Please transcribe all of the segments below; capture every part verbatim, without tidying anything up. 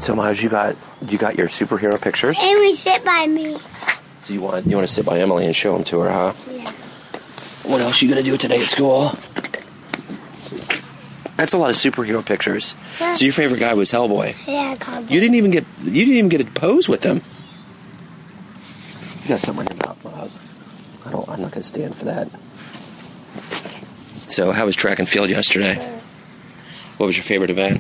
So, Miles, you got you got your superhero pictures? And we sit by me. So you want you want to sit by Emily and show them to her, huh? Yeah. What else you gonna do today at school? That's a lot of superhero pictures. Yeah. So your favorite guy was Hellboy. Yeah, Cowboy. You didn't even get you didn't even get a pose with him. You got something in your mouth, Miles. I don't. I'm not gonna stand for that. So, how was track and field yesterday? Yeah. What was your favorite event?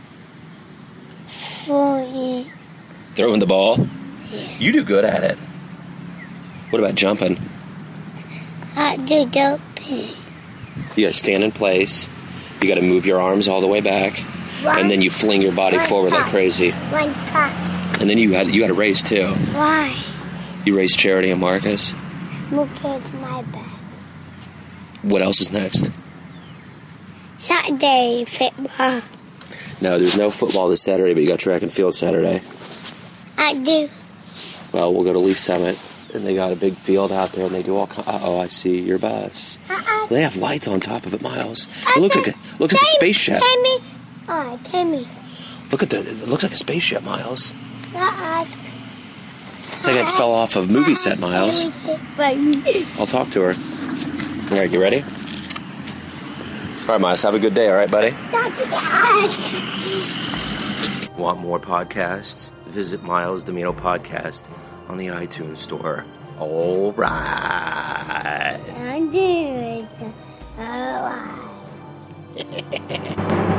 Oh, Throwing the ball. yeah. You do good at it. What about jumping? I do doping. You gotta stand in place. You gotta move your arms all the way back, One, and then you fling your body one forward like touch. crazy. One touch. And then you had you got to race too. Why? You race Charity and Marcus. Look at my best. What else is next? Saturday football. No, there's no football this Saturday, but you got track and field Saturday. I do. Well, we'll go to Leaf Summit, and they got a big field out there, and they do all. Kind uh oh, I see your bus. Uh-uh. They have lights on top of it, Miles. It looks like a looks like a spaceship. Tammy. Oh, Tammy. Look at the. It looks like a spaceship, Miles. Uh-uh. It's like it fell off a movie set, Miles. I'll talk to her. All right, you ready? All right, Miles. Have a good day. All right, buddy. Want more podcasts? Visit Miles Domino Podcast on the iTunes Store. All right. I'm doing it. All right.